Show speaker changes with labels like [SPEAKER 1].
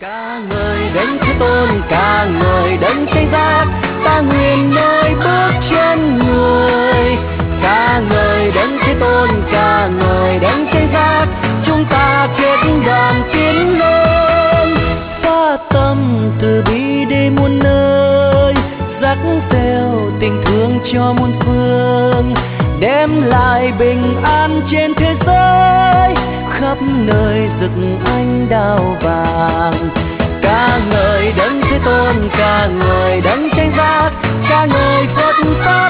[SPEAKER 1] Ca ngợi đấng Thế Tôn, ca ngợi đấng Thánh Giác, ta nguyện nơi bước chân người. Ca ngợi đấng Thế Tôn, ca ngợi đấng Thánh Giác, chúng ta kết đoàn tiến lên. Phát tâm từ bi để muôn nơi, dắt gieo tình thương cho muôn phương, đem lại bình an trên thế giới, khắp nơi rực ánh đao vàng. Ca ngợi đấng Thế Tôn, ca ngợi đấng Thánh Giác, ca ngợi Phật pháp.